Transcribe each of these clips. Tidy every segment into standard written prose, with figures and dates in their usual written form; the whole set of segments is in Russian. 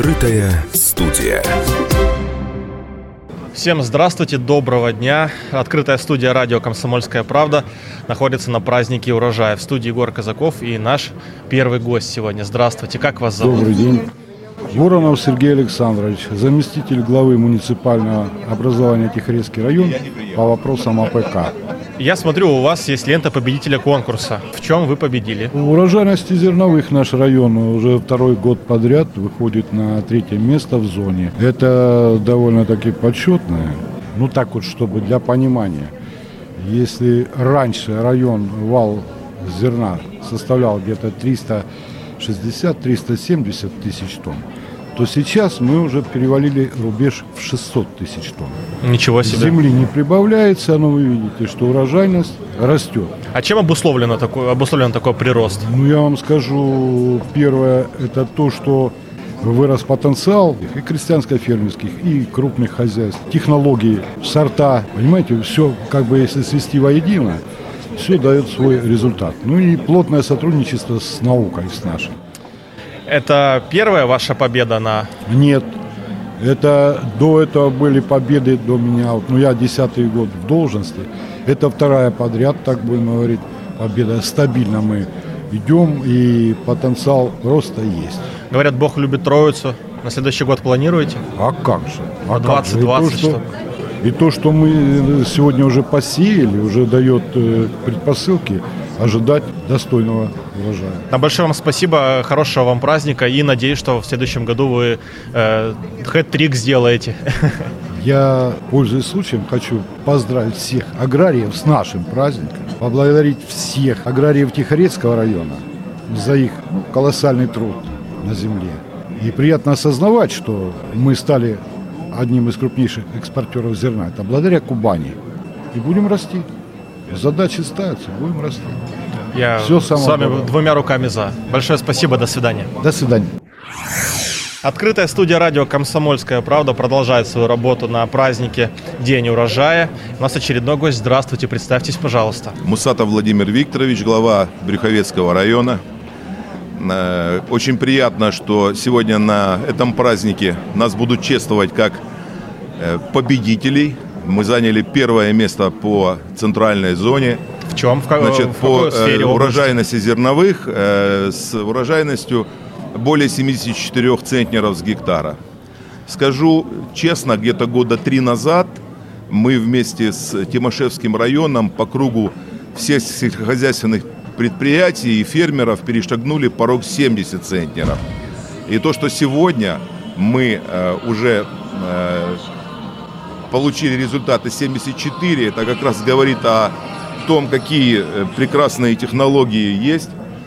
Открытая студия. Всем здравствуйте, доброго дня. Открытая студия радио «Комсомольская правда» находится на празднике урожая. В студии Егор Казаков и наш первый гость сегодня. Здравствуйте, как вас зовут? Добрый день. Воронов Сергей Александрович, заместитель главы муниципального образования Тихорецкий район по вопросам АПК. Я смотрю, у вас есть лента победителя конкурса. В чем вы победили? В урожайности зерновых наш район уже второй год подряд выходит на 3-е место в зоне. Это довольно-таки почетное. Ну так вот, чтобы для понимания. Если раньше район вал зерна составлял где-то 360-370 тысяч тонн, то сейчас мы уже перевалили рубеж в 600 тысяч тонн. Ничего себе. Земли не прибавляется, но вы видите, что урожайность растет. А чем обусловлен такой прирост? Ну, я вам скажу, первое, это то, что вырос потенциал и крестьянско-фермерских, и крупных хозяйств, технологии, сорта. Понимаете, все, как бы если свести воедино, все дает свой результат. Ну и плотное сотрудничество с наукой, с нашей. Это первая ваша победа на... Нет. Это до этого были победы до меня. Ну, я 10-й год в должности. Это вторая подряд, так будем говорить, победа. Стабильно мы идем, и потенциал роста есть. Говорят, Бог любит Троицу. На следующий год планируете? А как же? А 2020 что? И то, что мы сегодня уже посеяли, уже дает предпосылки ожидать достойного урожая. Большое вам спасибо, хорошего вам праздника, и надеюсь, что в следующем году вы хэт-трик сделаете. Я, пользуясь случаем, хочу поздравить всех аграриев с нашим праздником, поблагодарить всех аграриев Тихорецкого района за их колоссальный труд на земле. И приятно осознавать, что мы стали одним из крупнейших экспортеров зерна. Это благодаря Кубани. И будем расти. Задачи ставятся, будем расти. Я Все с вами доброго. двумя руками за. Большое спасибо, до свидания. До свидания. Открытая студия радио «Комсомольская правда» продолжает свою работу на празднике День урожая. У нас очередной гость. Здравствуйте, представьтесь, пожалуйста. Мусатов Владимир Викторович, глава Брюховецкого района. Очень приятно, что сегодня на этом празднике нас будут чествовать как победителей. Мы заняли первое место по центральной зоне. В чем? Значит, в какой сфере? По урожайности зерновых с урожайностью более 74 центнеров с гектара. Скажу честно, где-то года 3 назад мы вместе с Тимошевским районом по кругу всех сельскохозяйственных предприятий и фермеров перешагнули порог 70 центнеров. И то, что сегодня мы уже получили результаты 74, это как раз говорит о том, какие прекрасные технологии есть,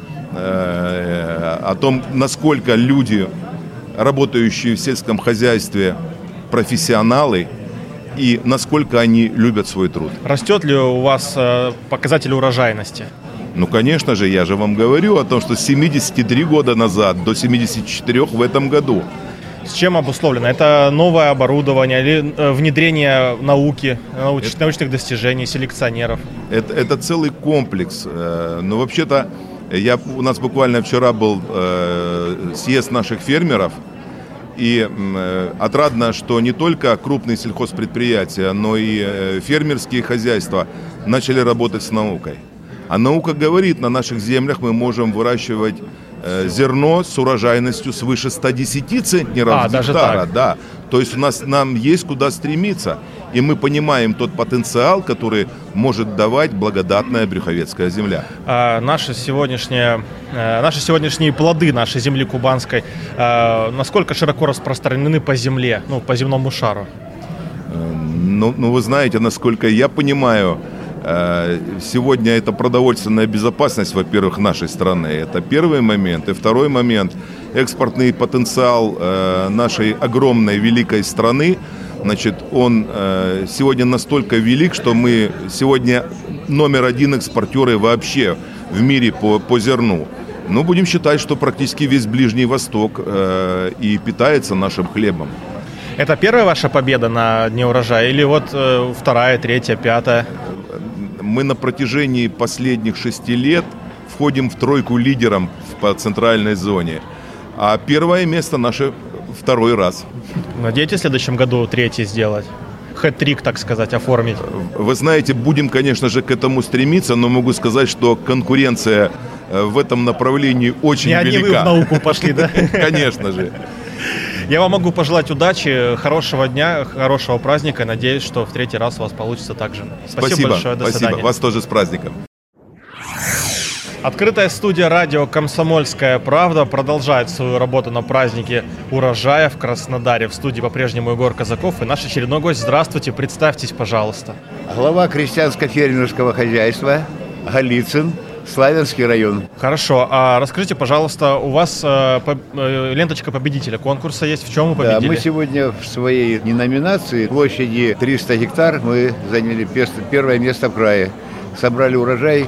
о том, насколько люди, работающие в сельском хозяйстве, профессионалы, и насколько они любят свой труд. Растет ли у вас показатель урожайности? Ну, конечно же, я же вам говорю о том, что с 73 года назад до 74 в этом году. С чем обусловлено? Это новое оборудование или внедрение науки, научных достижений, селекционеров? Это целый комплекс. Но вообще-то у нас буквально вчера был съезд наших фермеров. И отрадно, что не только крупные сельхозпредприятия, но и фермерские хозяйства начали работать с наукой. А наука говорит, на наших землях мы можем выращивать зерно с урожайностью свыше 110 центнеров с гектара. Да. То есть нам есть куда стремиться. И мы понимаем тот потенциал, который может давать благодатная брюховецкая земля. Наши сегодняшние плоды нашей земли кубанской, насколько широко распространены по земле, по земному шару? Ну, вы знаете, насколько я понимаю, сегодня это продовольственная безопасность, во-первых, нашей страны. Это первый момент. И второй момент – экспортный потенциал нашей огромной, великой страны. Значит, он сегодня настолько велик, что мы сегодня номер 1 экспортеры вообще в мире по зерну. Ну, будем считать, что практически весь Ближний Восток и питается нашим хлебом. Это первая ваша победа на Дне урожая или вот вторая, третья, пятая? Мы на протяжении последних 6 лет входим в тройку лидеров по центральной зоне. А первое место наше второй раз. Надеетесь в следующем году третий сделать? Хэт-трик, так сказать, оформить? Вы знаете, будем, конечно же, к этому стремиться, но могу сказать, что конкуренция в этом направлении очень велика. Не одни вы в науку пошли, да? Конечно же. Я вам могу пожелать удачи, хорошего дня, хорошего праздника. Надеюсь, что в третий раз у вас получится так же. Спасибо большое, до свидания. Вас тоже с праздником. Открытая студия радио «Комсомольская правда» продолжает свою работу на празднике урожая в Краснодаре. В студии по-прежнему Егор Казаков и наш очередной гость. Здравствуйте, представьтесь, пожалуйста. Глава крестьянско-фермерского хозяйства Голицын, Славянский район. Хорошо, а расскажите, пожалуйста, у вас ленточка победителя конкурса есть, в чем вы победили? Да, мы сегодня в своей номинации площади 300 гектар мы заняли первое место в крае. Собрали урожай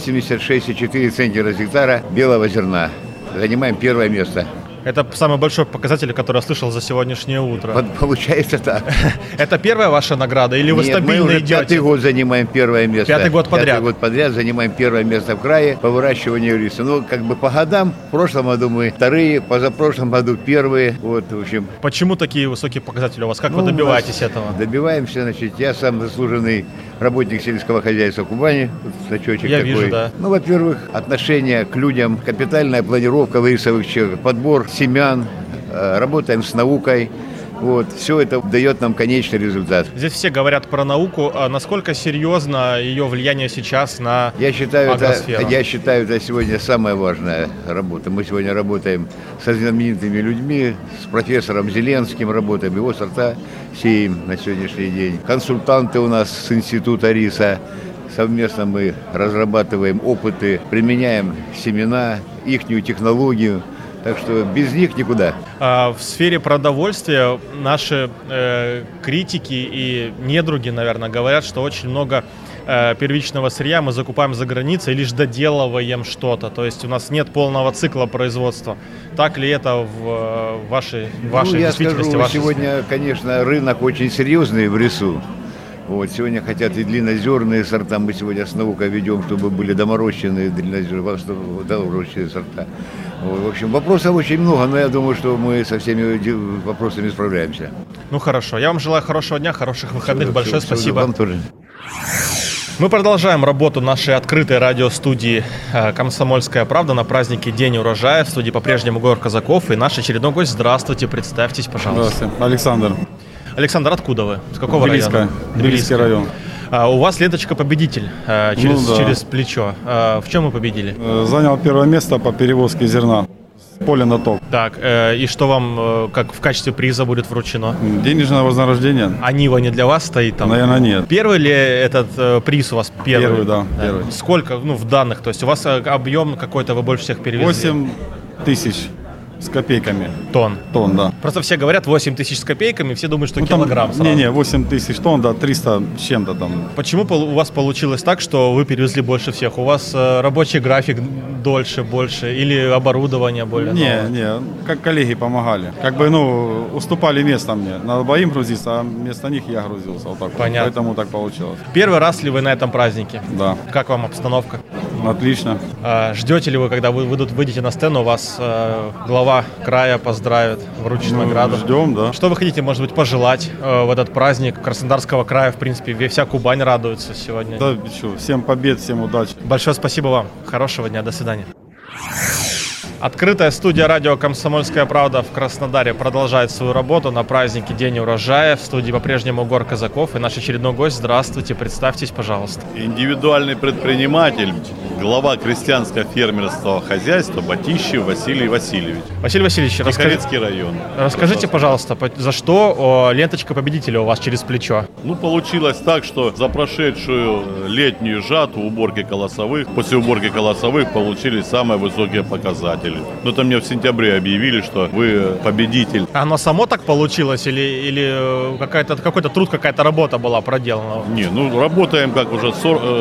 86,4 центнера с гектара белого зерна. Занимаем первое место. Это самый большой показатель, который я слышал за сегодняшнее утро. Получается так. Это первая ваша награда или вы стабильно мы уже идете? пятый год занимаем первое место. Пятый год подряд? Пятый год подряд занимаем первое место в крае по выращиванию риса. Ну, как бы по годам. В прошлом году мы вторые, позапрошлом году первые. Вот, в общем. Почему такие высокие показатели у вас? Как вы добиваетесь этого? Добиваемся, значит, я сам заслуженный работник сельского хозяйства Кубани. Значочек я такой. вижу, да. Ну, во-первых, отношение к людям, капитальная планировка рисовых черв, подбор семян, работаем с наукой. Вот, все это дает нам конечный результат. Здесь все говорят про науку. А насколько серьезно ее влияние сейчас на агросферу? Я считаю, это сегодня самая важная работа. Мы сегодня работаем со знаменитыми людьми, с профессором Зеленским работаем, его сорта сеем на сегодняшний день. Консультанты у нас с института риса. Совместно мы разрабатываем опыты, применяем семена, ихнюю технологию. Так что без них никуда. В сфере продовольствия наши критики и недруги, наверное, говорят, что очень много первичного сырья мы закупаем за границей и лишь доделываем что-то. То есть у нас нет полного цикла производства. Так ли это в вашей действительности? Я скажу, сегодня, конечно, рынок очень серьезный в рису. Вот, сегодня хотят и длиннозерные сорта, мы сегодня с наукой ведем, чтобы были доморощенные доморощенные сорта. Вот, в общем, вопросов очень много, но я думаю, что мы со всеми вопросами справляемся. Ну хорошо, я вам желаю хорошего дня, хороших выходных, большое спасибо. Вам тоже. Мы продолжаем работу нашей открытой радиостудии «Комсомольская правда» на празднике День урожая. В студии по-прежнему Егор Казаков и наш очередной гость. Здравствуйте, представьтесь, пожалуйста. Здравствуйте, Александр. Александр, откуда вы? С какого района? Тбилисский район. У вас ленточка победитель через плечо. В чем вы победили? Занял первое место по перевозке зерна с поля на ток. Так, и что вам как в качестве приза будет вручено? Денежное вознаграждение. А Нива не для вас стоит там? Наверное, нет. Первый ли этот приз у вас? Первый, да. Первый. Сколько, в данных? То есть у вас объем какой-то вы больше всех перевезли? 8 тысяч. С копейками. Тонн, да. Просто все говорят 8 тысяч с копейками, все думают, что килограмм сразу. Не, 8 тысяч тонн, да, 300 с чем-то там. Почему у вас получилось так, что вы перевезли больше всех? У вас рабочий график дольше, больше или оборудование более новое? Не, как коллеги помогали. Как бы, уступали место мне. Надо было им грузиться, а вместо них я грузился. Вот так. Понятно. Поэтому так получилось. Первый раз ли вы на этом празднике? Да. Как вам обстановка? Отлично. Ждете ли вы, когда вы выйдете на сцену, у вас глава края поздравит, вручит награду? Ждем, да. Что вы хотите, может быть, пожелать в этот праздник Краснодарского края? В принципе, вся Кубань радуется сегодня. Да, всем побед, всем удачи. Большое спасибо вам. Хорошего дня. До свидания. Открытая студия радио «Комсомольская правда» в Краснодаре продолжает свою работу на празднике День урожая. В студии по-прежнему Егор Казаков и наш очередной гость. Здравствуйте, представьтесь, пожалуйста. Индивидуальный предприниматель, глава крестьянско-фермерского хозяйства Батищев Василий Васильевич. Василий Васильевич, Тихорецкий район. Расскажите, пожалуйста, за что ленточка победителя у вас через плечо? Получилось так, что за прошедшую летнюю жатву уборки колосовых, после уборки колосовых получили самые высокие показатели. Это мне в сентябре объявили, что вы победитель. Оно само так получилось или какой-то труд, какая-то работа была проделана? Не, работаем как уже,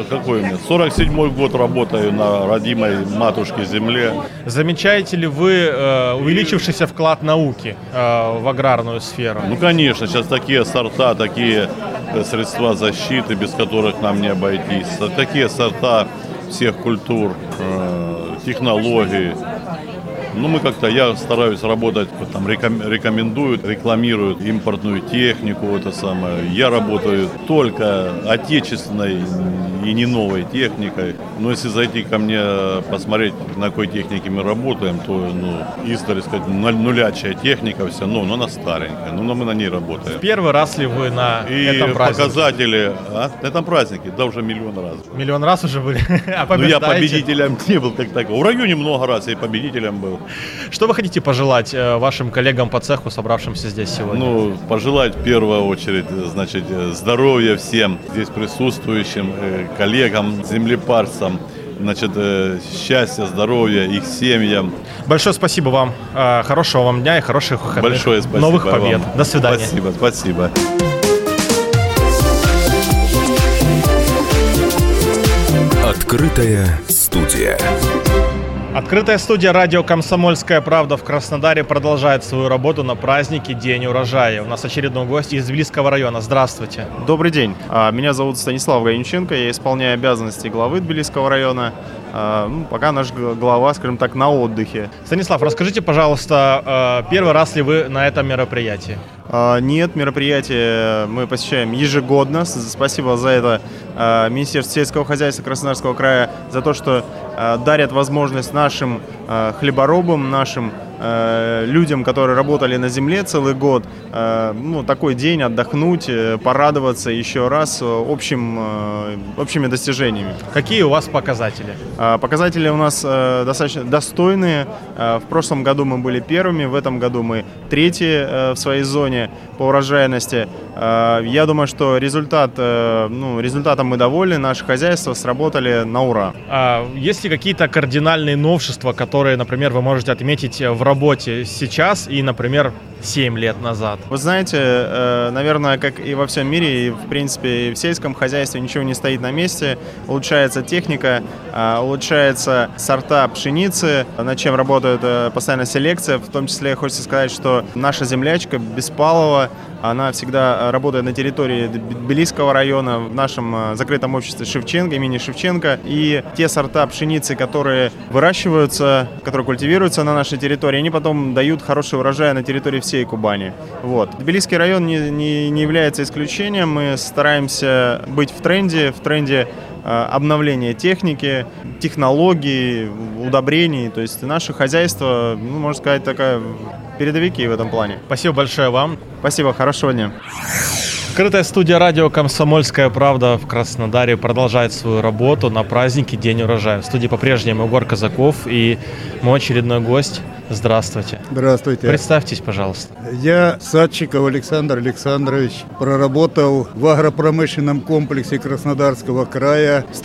47-й год работаю на родимой матушке земле. Замечаете ли вы увеличившийся вклад науки в аграрную сферу? Конечно, сейчас такие сорта, такие средства защиты, без которых нам не обойтись. Такие сорта всех культур, технологий. Ну, я стараюсь работать, там, рекомендуют, рекламируют импортную технику, это самое. Я работаю только отечественной и не новой техникой. Но если зайти ко мне, посмотреть, на какой технике мы работаем, то, издали, сказать, нулячая техника вся, но она старенькая, но мы на ней работаем. Первый раз ли вы на этом празднике? Показатели, на этом празднике, да, уже миллион раз. Миллион раз уже были? Я победителем не был, как так. В районе много раз я и победителем был. Что вы хотите пожелать вашим коллегам по цеху, собравшимся здесь сегодня? Пожелать в первую очередь, значит, здоровья всем здесь присутствующим коллегам, землепарцам, значит, счастья, здоровья их семьям. Большое спасибо вам. Хорошего вам дня и хороших выходных. Большое спасибо. Новых побед. Вам. До свидания. Спасибо. Открытая студия. Открытая студия радио «Комсомольская правда» в Краснодаре продолжает свою работу на празднике День урожая. У нас очередной гость из Тбилисского района. Здравствуйте. Добрый день. Меня зовут Станислав Гаинченко. Я исполняю обязанности главы Тбилисского района. Пока наш глава, скажем так, на отдыхе. Станислав, расскажите, пожалуйста, первый раз ли вы на этом мероприятии? Нет, мероприятие мы посещаем ежегодно. Спасибо за это Министерству сельского хозяйства Краснодарского края, за то, что дарят возможность нашим хлеборобам, нашим людям, которые работали на земле целый год, такой день отдохнуть, порадоваться еще раз общими достижениями. Какие у вас показатели? Показатели у нас достаточно достойные. В прошлом году мы были первыми, в этом году мы третьи в своей зоне по урожайности. Я думаю, что результатом мы довольны, наши хозяйства сработали на ура. Есть ли какие-то кардинальные новшества, которые, например, вы можете отметить в работе сейчас и, например, 7 лет назад? Вы знаете, наверное, как и во всем мире, и в принципе и в сельском хозяйстве ничего не стоит на месте. Улучшается техника, улучшаются сорта пшеницы, над чем работает постоянно селекция. В том числе хочется сказать, что наша землячка Беспалова, она всегда работает на территории Тбилисского района, в нашем закрытом обществе Шевченко, имени Шевченко. И те сорта пшеницы, которые выращиваются, которые культивируются на нашей территории, они потом дают хороший урожай на территории всей Кубани. Тбилисский район не является исключением. Мы стараемся быть в тренде обновления техники, технологий, удобрений. То есть наше хозяйство, можно сказать, такая передовики в этом плане. Спасибо большое вам. Спасибо, хорошего дня. Открытая студия радио «Комсомольская правда» в Краснодаре продолжает свою работу на празднике День урожая. В студии по-прежнему Егор Казаков и мой очередной гость. Здравствуйте. Здравствуйте. Представьтесь, пожалуйста. Я Садчиков Александр Александрович. Проработал в агропромышленном комплексе Краснодарского края с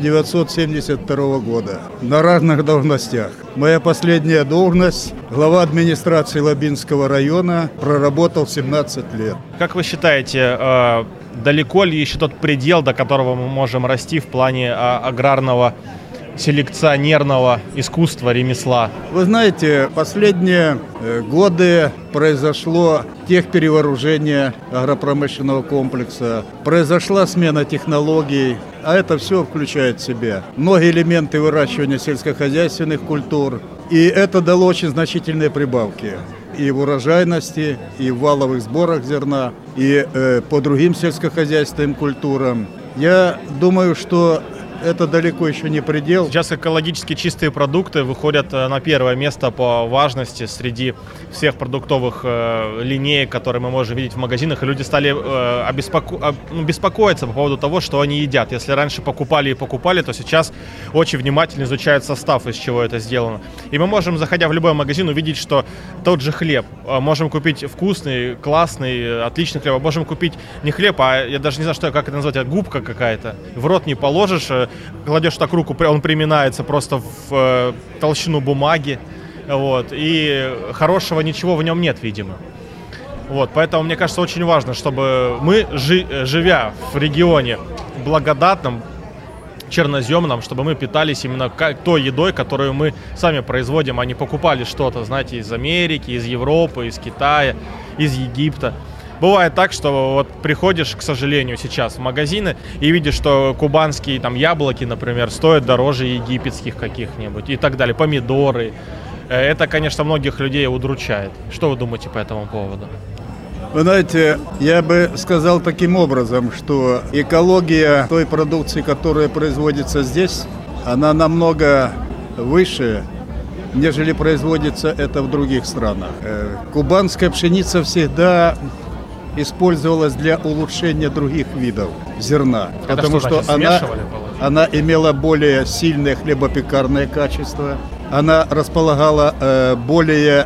1972 года на разных должностях. Моя последняя должность – глава администрации Лабинского района. Проработал 17 лет. Как вы считаете, далеко ли еще тот предел, до которого мы можем расти в плане аграрного селекционерного искусства, ремесла? Вы знаете, последние годы произошло техперевооружение агропромышленного комплекса, произошла смена технологий, а это все включает в себя многие элементы выращивания сельскохозяйственных культур, и это дало очень значительные прибавки и в урожайности, и в валовых сборах зерна, и по другим сельскохозяйственным культурам. Я думаю, что это далеко еще не предел. Сейчас экологически чистые продукты выходят на первое место по важности среди всех продуктовых линеек, которые мы можем видеть в магазинах. И люди стали беспокоиться по поводу того, что они едят. Если раньше покупали, то сейчас очень внимательно изучают состав, из чего это сделано. И мы можем, заходя в любой магазин, увидеть, что тот же хлеб. Можем купить вкусный, классный, отличный хлеб. Можем купить не хлеб, а я даже не знаю, как это назвать, губка какая-то. В рот не положишь, кладешь так руку, он приминается просто в толщину бумаги, и хорошего ничего в нем нет, видимо. Поэтому мне кажется, очень важно, чтобы мы, живя в регионе благодатном, черноземном, чтобы мы питались именно той едой, которую мы сами производим, а не покупали что-то, знаете, из Америки, из Европы, из Китая, из Египта. Бывает так, что приходишь, к сожалению, сейчас в магазины и видишь, что кубанские яблоки, например, стоят дороже египетских каких-нибудь и так далее, помидоры. Это, конечно, многих людей удручает. Что вы думаете по этому поводу? Вы знаете, я бы сказал таким образом, что экология той продукции, которая производится здесь, она намного выше, нежели производится это в других странах. Кубанская пшеница всегда использовалась для улучшения других видов зерна, потому что она имела более сильное хлебопекарное качество, она располагала более,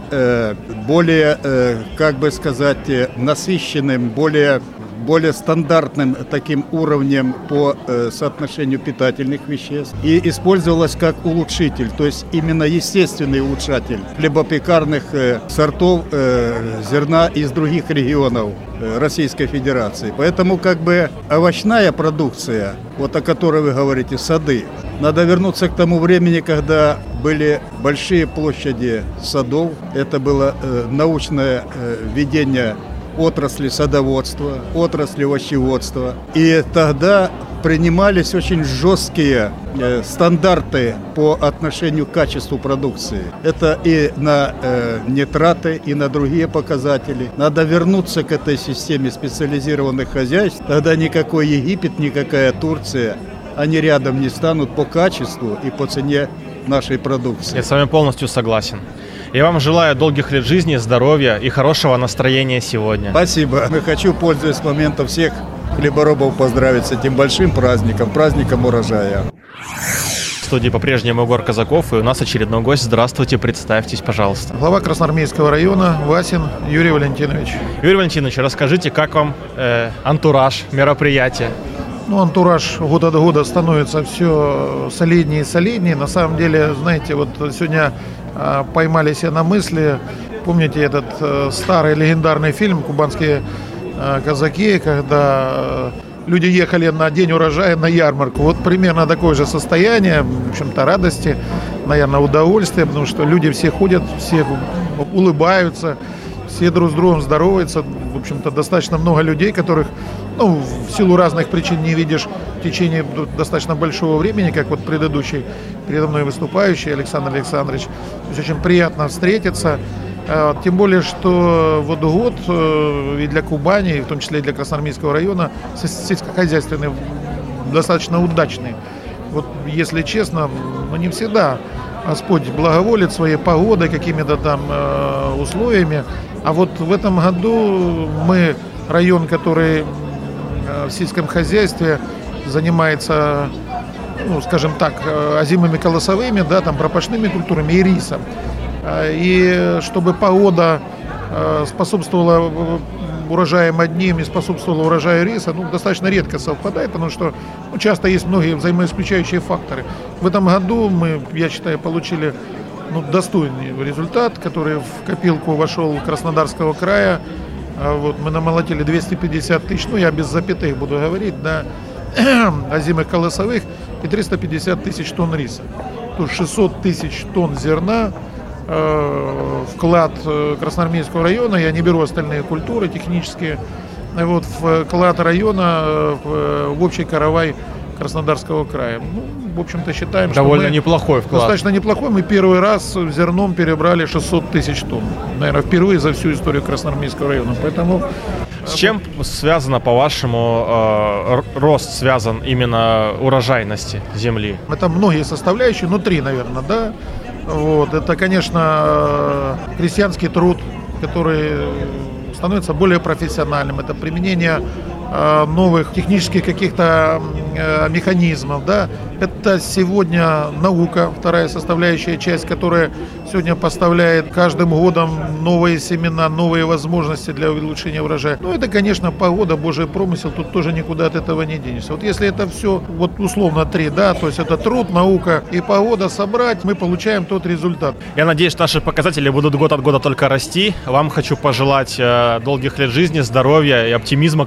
как бы сказать, насыщенным, более стандартным таким уровнем по соотношению питательных веществ и использовалась как улучшитель, то есть именно естественный улучшатель хлебопекарных сортов зерна из других регионов Российской Федерации. Поэтому как бы овощная продукция, вот о которой вы говорите, сады, надо вернуться к тому времени, когда были большие площади садов, это было научное ведение отрасли садоводства, отрасли овощеводства. И тогда принимались очень жесткие стандарты по отношению к качеству продукции. Это и на нитраты, и на другие показатели. Надо вернуться к этой системе специализированных хозяйств. Тогда никакой Египет, никакая Турция, они рядом не станут по качеству и по цене нашей продукции. Я с вами полностью согласен. Я вам желаю долгих лет жизни, здоровья и хорошего настроения сегодня. Спасибо. Я хочу, пользуясь моментом, всех хлеборобов поздравить с этим большим праздником, праздником урожая. В студии по-прежнему Егор Казаков, и у нас очередной гость. Здравствуйте, представьтесь, пожалуйста. Глава Красноармейского района Васин Юрий Валентинович. Юрий Валентинович, расскажите, как вам антураж мероприятия? Антураж год от года становится все солиднее и солиднее. На самом деле, знаете, вот сегодня поймали себя на мысли. Помните этот старый легендарный фильм «Кубанские казаки», когда люди ехали на день урожая на ярмарку. Вот примерно такое же состояние, в общем-то, радости, наверное, удовольствия, потому что люди все ходят, все улыбаются, все друг с другом здороваются. В общем-то, достаточно много людей, которых, в силу разных причин не видишь в течение достаточно большого времени, как вот предыдущий передо мной выступающий Александр Александрович. То есть очень приятно встретиться. Тем более, что вот год и для Кубани, в том числе и для Красноармейского района, сельскохозяйственный достаточно удачный. Вот если честно, не всегда Господь благоволит своей погодой, какими-то там условиями. А вот в этом году мы, район, который в сельском хозяйстве занимается, скажем так, озимыми колосовыми, там пропашными культурами и рисом. И чтобы погода способствовала урожаям одним и способствовала урожаю риса, достаточно редко совпадает, потому что часто есть многие взаимоисключающие факторы. В этом году мы, я считаю, получили достойный результат, который в копилку вошел Краснодарского края. Вот, мы намолотили 250 тысяч, я без запятых буду говорить, озимых колосовых и 350 тысяч тонн риса. То есть 600 тысяч тонн зерна, вклад Красноармейского района, я не беру остальные культуры технические, вклад района в общий каравай Краснодарского края. В общем-то, считаем, довольно что мы неплохой вклад. Достаточно неплохой. Мы первый раз зерном перебрали 600 тысяч тонн. Наверное, впервые за всю историю Красноармейского района. Поэтому... С чем связано, по-вашему, рост связан именно урожайности земли? Это многие составляющие, 3, наверное, Это, конечно, крестьянский труд, который становится более профессиональным. Это применение новых технических каких-то механизмов, Это сегодня наука, вторая составляющая часть, которая сегодня поставляет каждым годом новые семена, новые возможности для улучшения урожая. Это, конечно, погода, Божий промысел, тут тоже никуда от этого не денешься. Вот если это все, условно 3, то есть это труд, наука и погода собрать, мы получаем тот результат. Я надеюсь, наши показатели будут год от года только расти. Вам хочу пожелать долгих лет жизни, здоровья и оптимизма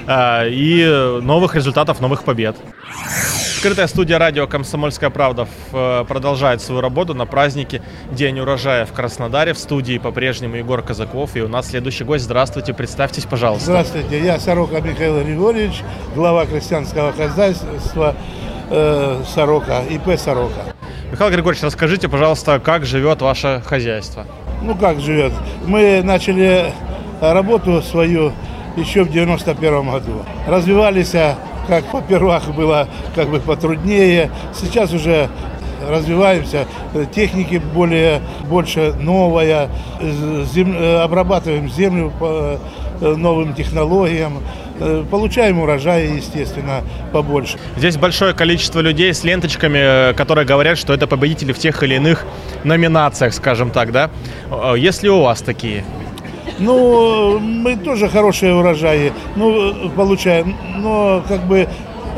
и новых результатов, новых побед. Открытая студия радио «Комсомольская правда» продолжает свою работу на празднике День урожая в Краснодаре. В студии по-прежнему Егор Казаков. И у нас следующий гость. Здравствуйте, представьтесь, пожалуйста. Здравствуйте, я Сорока Михаил Григорьевич, глава крестьянского хозяйства Сорока, ИП Сорока. Михаил Григорьевич, расскажите, пожалуйста, как живет ваше хозяйство? Ну как живет? Мы начали работу свою еще в 91 году. Развивались, как попервах было как бы потруднее. Сейчас уже развиваемся, техники больше новая, обрабатываем землю по новым технологиям, получаем урожай, естественно, побольше. Здесь большое количество людей с ленточками, которые говорят, что это победители в тех или иных номинациях, скажем так, да? Есть ли у вас такие? Ну, мы тоже хорошие урожаи, получаем, но как бы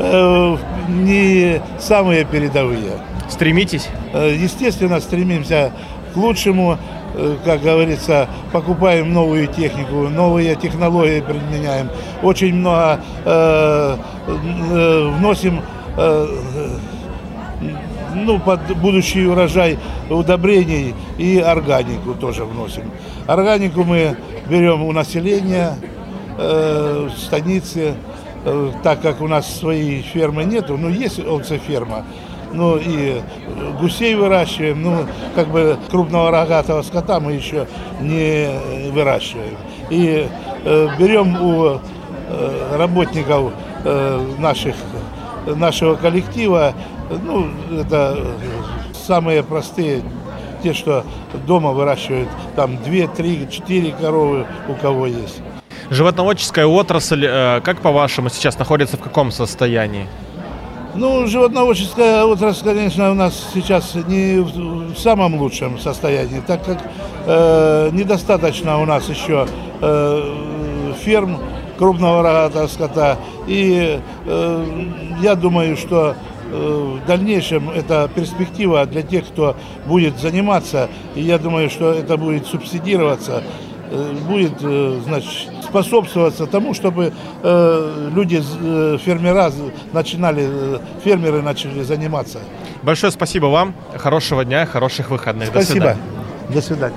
не самые передовые. Стремитесь? Естественно, стремимся к лучшему, как говорится, покупаем новую технику, новые технологии применяем, очень много вносим под будущий урожай удобрений и органику тоже вносим. Органику мы берем у населения, станицы, так как у нас своей фермы нету, но есть овцеферма. И гусей выращиваем, как бы крупного рогатого скота мы еще не выращиваем. И берем у работников нашего коллектива, это самые простые, те, что дома выращивают, там 2, 3, 4 коровы у кого есть. Животноводческая отрасль, как по-вашему, сейчас находится в каком состоянии? Животноводческая отрасль, конечно, у нас сейчас не в самом лучшем состоянии, так как недостаточно у нас еще ферм крупного рогатого скота. И я думаю, что в дальнейшем это перспектива для тех, кто будет заниматься. И я думаю, что это будет субсидироваться, будет, способствоваться тому, чтобы люди, фермеры начали заниматься. Большое спасибо вам. Хорошего дня, хороших выходных. Спасибо. До свидания.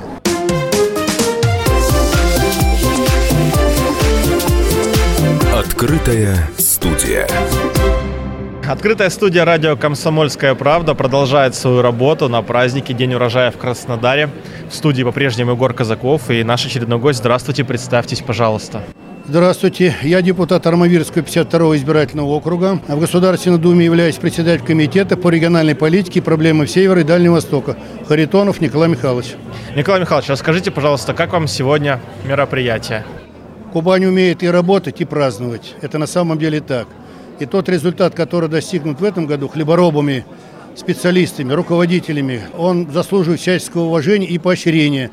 Открытая студия. Открытая студия радио «Комсомольская правда» продолжает свою работу на празднике День урожая в Краснодаре. В студии по-прежнему Егор Казаков и наш очередной гость. Здравствуйте, представьтесь, пожалуйста. Здравствуйте, я депутат Армавирского 52-го избирательного округа. В Государственной Думе являюсь председателем комитета по региональной политике и проблемам Севера и Дальнего Востока. Харитонов Николай Михайлович. Николай Михайлович, расскажите, пожалуйста, как вам сегодня мероприятие? Кубань умеет и работать, и праздновать. Это на самом деле так. И тот результат, который достигнут в этом году хлеборобами, специалистами, руководителями, он заслуживает всяческого уважения и поощрения.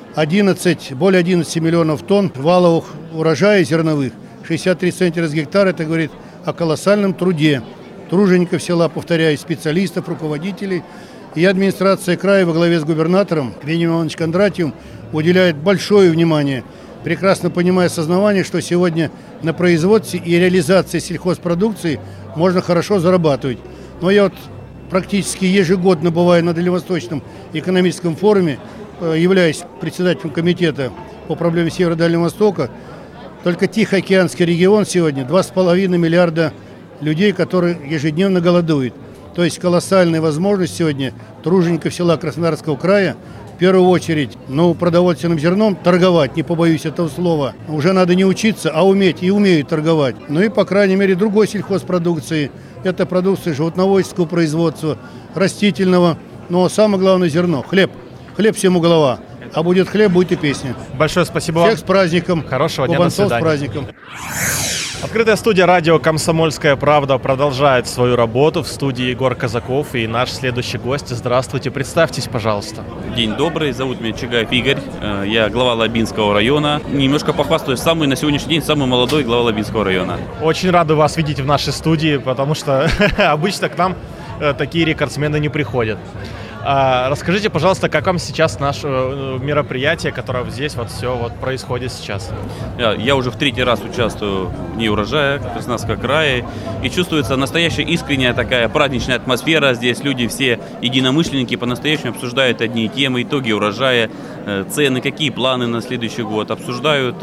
Более 11 миллионов тонн валовых урожая зерновых, 63 центнера с гектара, это говорит о колоссальном труде тружеников села, повторяю, специалистов, руководителей. И администрация края во главе с губернатором Вениамином Ивановичем Кондратьевым уделяет большое внимание, прекрасно понимая сознание, что сегодня на производстве и реализации сельхозпродукции можно хорошо зарабатывать. Но я практически ежегодно бываю на Дальневосточном экономическом форуме, являюсь председателем комитета по проблеме Севера и Дальнего Востока. Только Тихоокеанский регион сегодня 2,5 миллиарда людей, которые ежедневно голодуют. То есть колоссальная возможность сегодня тружеников села Краснодарского края в первую очередь, продовольственным зерном торговать, не побоюсь этого слова. Уже надо не учиться, а уметь, и умеют торговать. И, по крайней мере, другой сельхозпродукции. Это продукция животноводческого производства, растительного, но самое главное зерно, хлеб. Хлеб всему голова. А будет хлеб, будет и песня. Большое спасибо вам. Всех с праздником. Хорошего дня, до свидания. С праздником. Открытая студия радио «Комсомольская правда» продолжает свою работу. В студии Егор Казаков и наш следующий гость. Здравствуйте, представьтесь, пожалуйста. День добрый, зовут меня Чигаев Игорь, я глава Лабинского района. Немножко похвастаюсь, на сегодняшний день самый молодой глава Лабинского района. Очень рады вас видеть в нашей студии, потому что обычно к нам такие рекордсмены не приходят. Расскажите, пожалуйста, как вам сейчас наше мероприятие, которое здесь все происходит сейчас? Я уже в 3-й раз участвую в Дне урожая Краснодарского края, и чувствуется настоящая искренняя такая праздничная атмосфера. Здесь люди все единомышленники, по-настоящему обсуждают одни темы, итоги урожая, цены, какие планы на следующий год, обсуждают,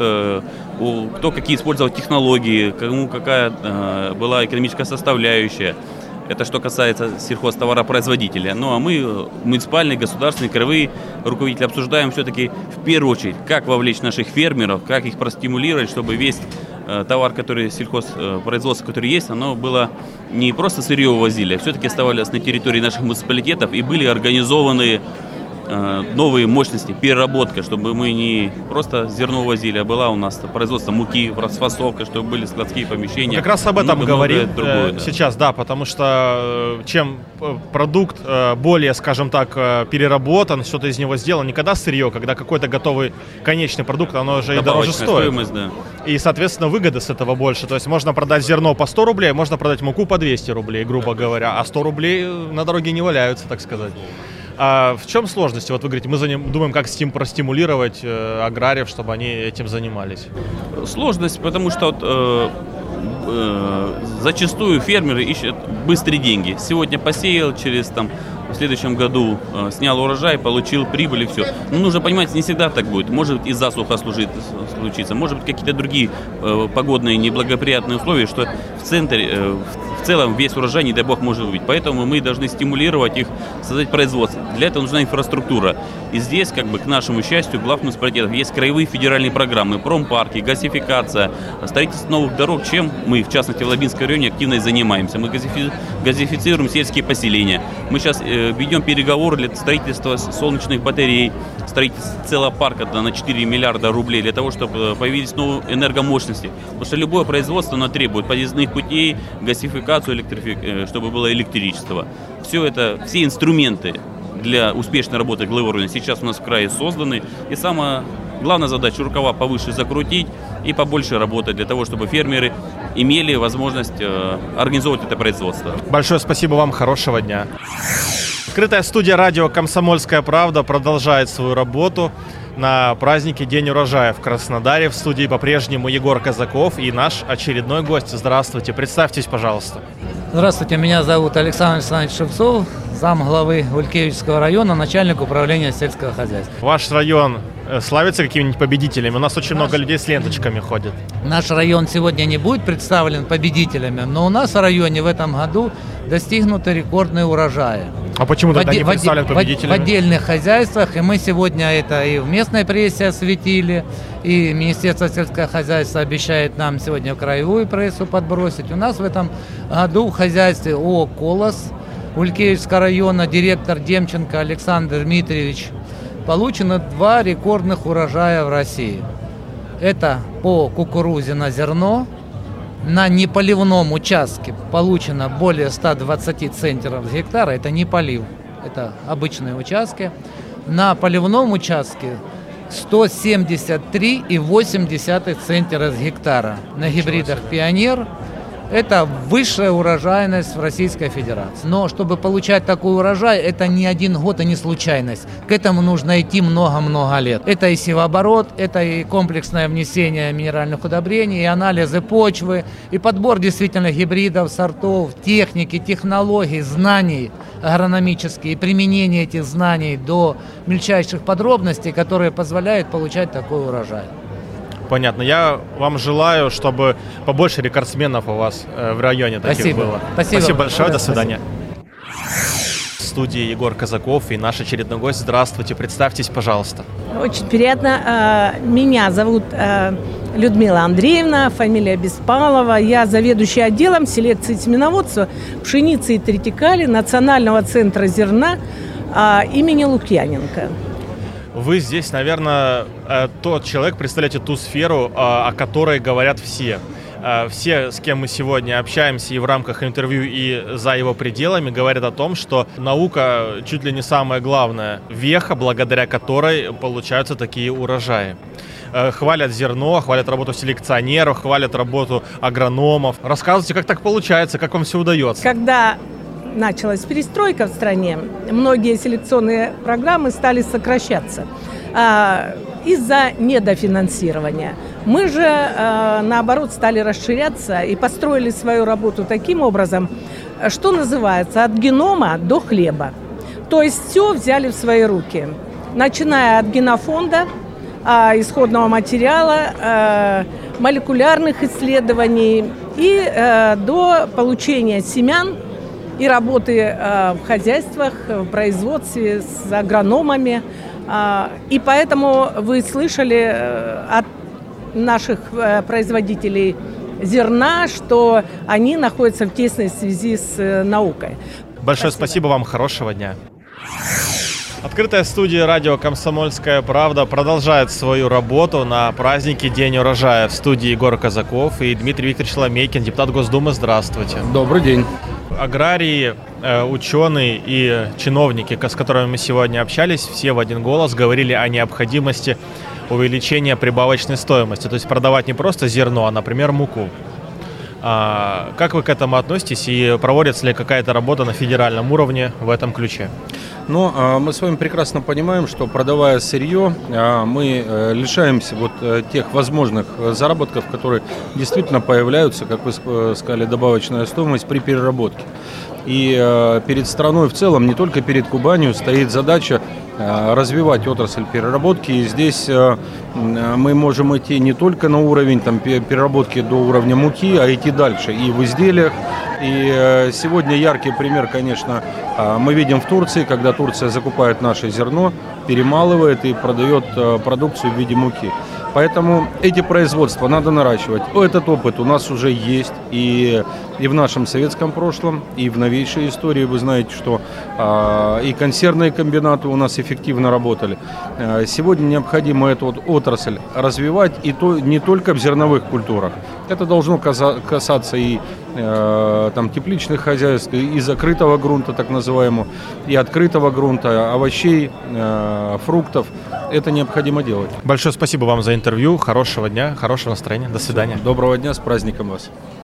кто какие использовал технологии, кому какая была экономическая составляющая. Это что касается сельхозтоваропроизводителя. Ну а мы, муниципальные, государственные, краевые руководители, обсуждаем все-таки в первую очередь, как вовлечь наших фермеров, как их простимулировать, чтобы весь товар, который сельхозпроизводство, который есть, оно было не просто сырье вывозили, а все-таки оставались на территории наших муниципалитетов и были организованы новые мощности, переработка, чтобы мы не просто зерно возили, а была у нас производство муки, расфасовка, чтобы были складские помещения. Как раз об этом говорим сейчас, да, потому что чем продукт более, скажем так, переработан, что-то из него сделано, не когда сырье, когда какой-то готовый конечный продукт, оно уже и дороже стоит. Да. И, соответственно, выгоды с этого больше. То есть можно продать зерно по 100 рублей, можно продать муку по 200 рублей, грубо говоря, а 100 рублей на дороге не валяются, так сказать. А в чем сложность? Вот вы говорите, мы думаем, как простимулировать аграриев, чтобы они этим занимались. Сложность, потому что зачастую фермеры ищут быстрые деньги. Сегодня посеял, в следующем году снял урожай, получил прибыль и все. Но нужно понимать, не всегда так будет. Может и засуха случится, может быть какие-то другие погодные неблагоприятные условия, что в целом весь урожай, не дай бог, может быть. Поэтому мы должны стимулировать их, создать производство. Для этого нужна инфраструктура. И здесь, к нашему счастью, глав муниципалитетов есть краевые федеральные программы, промпарки, газификация, строительство новых дорог, чем мы, в частности, в Лабинском районе активно и занимаемся. Мы газифицируем сельские поселения. Мы сейчас ведем переговоры для строительства солнечных батарей, строительства целого парка на 4 миллиарда рублей для того, чтобы появились новые энергомощности. Потому что любое производство, оно требует подъездных путей, газификацию, чтобы было электричество. Все инструменты для успешной работы главы района сейчас у нас в крае созданы. И самая главная задача — рукава повыше закрутить и побольше работать для того, чтобы фермеры имели возможность организовывать это производство. Большое спасибо вам, хорошего дня. Открытая студия радио «Комсомольская правда» продолжает свою работу на празднике День урожая в Краснодаре. В студии по-прежнему Егор Казаков и наш очередной гость. Здравствуйте, представьтесь, пожалуйста. Здравствуйте, меня зовут Александр Александрович Шевцов, замглавы Улькевичского района, начальник управления сельского хозяйства. Ваш район славится какими-нибудь победителями? У нас очень много людей с ленточками ходит. Наш район сегодня не будет представлен победителями, но у нас в районе в этом году достигнуты рекордные урожаи. А почему тогда не представлен победителями? В отдельных хозяйствах, и мы сегодня это и в местной прессе осветили, и Министерство сельского хозяйства обещает нам сегодня в краевую прессу подбросить. У нас в этом году в хозяйстве ООО «Колос» Улькевичского района директор Демченко Александр Дмитриевич получено 2 рекордных урожая в России. Это по кукурузе на зерно. На неполивном участке получено более 120 центнеров с гектара. Это не полив, это обычные участки. На поливном участке 173,8 центнера с гектара. На гибридах «Пионер» это высшая урожайность в Российской Федерации. Но чтобы получать такой урожай, это не один год и не случайность. К этому нужно идти много-много лет. Это и севооборот, это и комплексное внесение минеральных удобрений, и анализы почвы, и подбор действительно гибридов, сортов, техники, технологий, знаний агрономических, и применение этих знаний до мельчайших подробностей, которые позволяют получать такой урожай. Понятно. Я вам желаю, чтобы побольше рекордсменов у вас в районе таких было. Спасибо большое. До свидания. В студии Егор Казаков и наш очередной гость. Здравствуйте. Представьтесь, пожалуйста. Очень приятно. Меня зовут Людмила Андреевна, фамилия Беспалова. Я заведующий отделом селекции и семеноводства пшеницы и тритикали Национального центра зерна имени Лукьяненко. Вы здесь, наверное, тот человек, представляете ту сферу, о которой говорят все. Все, с кем мы сегодня общаемся и в рамках интервью, и за его пределами, говорят о том, что наука чуть ли не самое главное веха, благодаря которой получаются такие урожаи. Хвалят зерно, хвалят работу селекционеров, хвалят работу агрономов. Рассказывайте, как так получается, как вам все удается? Когда началась перестройка в стране, многие селекционные программы стали сокращаться из-за недофинансирования. Мы же, наоборот, стали расширяться и построили свою работу таким образом, что называется, от генома до хлеба. То есть все взяли в свои руки, начиная от генофонда, исходного материала, молекулярных исследований и до получения семян и работы в хозяйствах, в производстве с агрономами. И поэтому вы слышали от наших производителей зерна, что они находятся в тесной связи с наукой. Большое спасибо вам, хорошего дня. Открытая студия радио «Комсомольская правда» продолжает свою работу на празднике День урожая. В студии Егор Казаков и Дмитрий Викторович Ломейкин, депутат Госдумы. Здравствуйте. Добрый день. Аграрии, ученые и чиновники, с которыми мы сегодня общались, все в один голос говорили о необходимости увеличения прибавочной стоимости. То есть продавать не просто зерно, а, например, муку. Как вы к этому относитесь и проводится ли какая-то работа на федеральном уровне в этом ключе? Но мы с вами прекрасно понимаем, что продавая сырье, мы лишаемся вот тех возможных заработков, которые действительно появляются, как вы сказали, добавочная стоимость при переработке. И перед страной в целом, не только перед Кубанью, стоит задача развивать отрасль переработки. И здесь мы можем идти не только на уровень переработки до уровня муки, а идти дальше и в изделиях. И сегодня яркий пример, конечно, мы видим в Турции, когда Турция закупает наше зерно, перемалывает и продает продукцию в виде муки. Поэтому эти производства надо наращивать. Этот опыт у нас уже есть и в нашем советском прошлом, и в новейшей истории. Вы знаете, что и консервные комбинаты у нас эффективно работали. Сегодня необходимо эту вот отрасль развивать, и то не только в зерновых культурах. Это должно касаться и тепличных хозяйств, и закрытого грунта, так называемого, и открытого грунта, овощей, фруктов. Это необходимо делать. Большое спасибо вам за интервью. Хорошего дня, хорошего настроения. До свидания. Доброго дня, с праздником вас.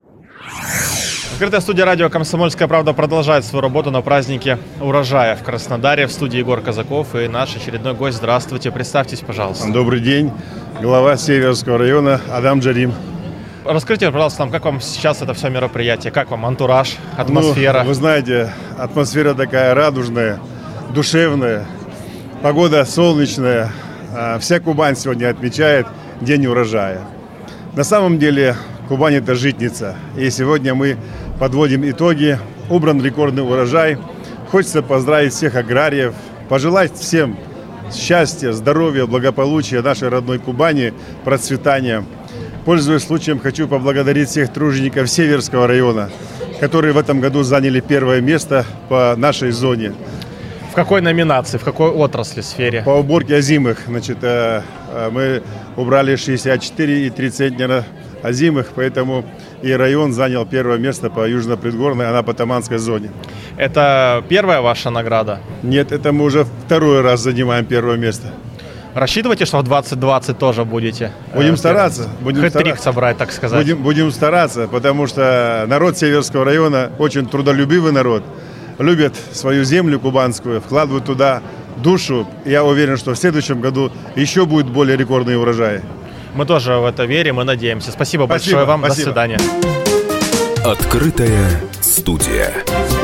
Открытая студия радио «Комсомольская правда» продолжает свою работу на празднике урожая в Краснодаре. В студии Егор Казаков и наш очередной гость. Здравствуйте, представьтесь, пожалуйста. Добрый день. Глава Северского района Адам Джарим. Расскажите, пожалуйста, как вам сейчас это все мероприятие? Как вам антураж, атмосфера? Вы знаете, атмосфера такая радужная, душевная. Погода солнечная. Вся Кубань сегодня отмечает День урожая. На самом деле Кубань – это житница. И сегодня мы подводим итоги. Убран рекордный урожай. Хочется поздравить всех аграриев, пожелать всем счастья, здоровья, благополучия нашей родной Кубани, процветания. Пользуясь случаем, хочу поблагодарить всех тружеников Северского района, которые в этом году заняли первое место по нашей зоне. В какой номинации, в какой отрасли, сфере? По уборке озимых. Значит, мы убрали 64,3 центнера озимых, поэтому и район занял первое место по южно-предгорной Анапо-Таманской зоне. Это первая ваша награда? Нет, это мы уже второй раз занимаем первое место. Рассчитываете, что в 2020 тоже будете? Будем стараться. Хэт-трик собрать, так сказать. Будем стараться, потому что народ Северского района очень трудолюбивый народ. Любят свою землю кубанскую, вкладывают туда душу. Я уверен, что в следующем году еще будет более рекордные урожаи. Мы тоже в это верим и надеемся. Спасибо большое вам. Спасибо. До свидания. Открытая студия.